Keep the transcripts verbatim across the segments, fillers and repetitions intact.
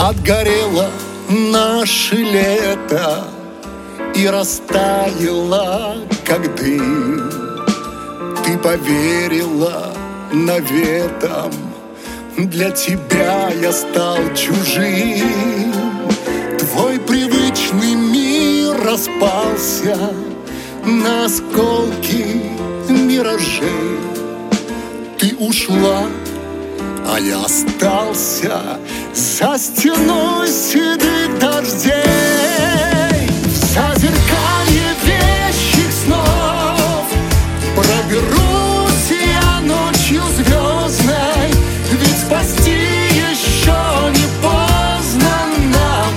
Отгорело наше лето и растаяло, как дым. Ты поверила наветам, для тебя я стал чужим. Твой привычный мир распался на осколки миражей. Ты ушла, а я остался за стеной седых дождей. В зазеркалье вещих снов проберусь я ночью звездной, ведь спасти еще не поздно нам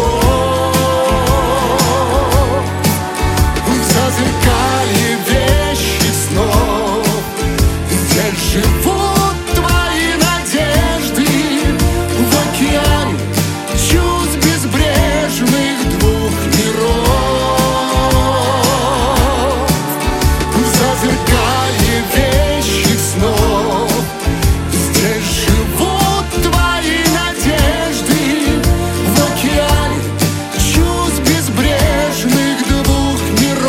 любовь. В зазеркалье вещих снов здесь живут твои надежды, в океане чувств безбрежных двух миров. В зазеркалье вещих снов здесь живут твои надежды, в океане чувств безбрежных двух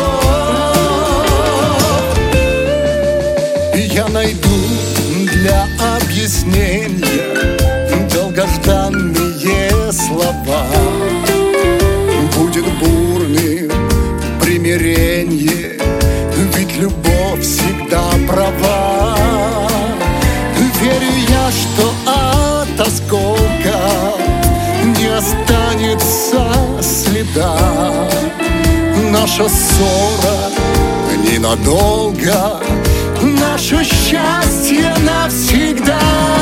миров. И я найду для объяснения долгожданные слова. Будет бурным примиренье, ведь любовь всегда права. Верю я, что от осколка не останется следа. Наша ссора ненадолго, наше счастье навсегда.